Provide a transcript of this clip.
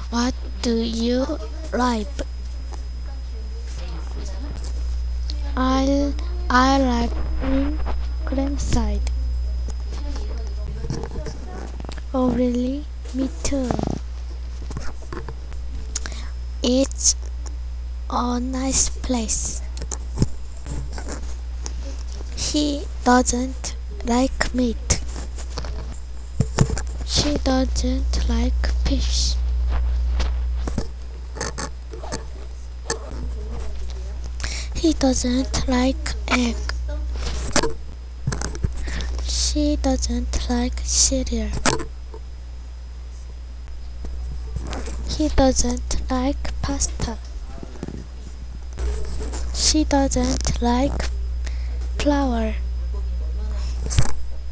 What do you like? I I like cream side. Oh really? Me too. It's a nice place. He doesn't like meat. She doesn't like fish. He doesn't like egg. She doesn't like cereal. He doesn't like pasta. She doesn't like flour.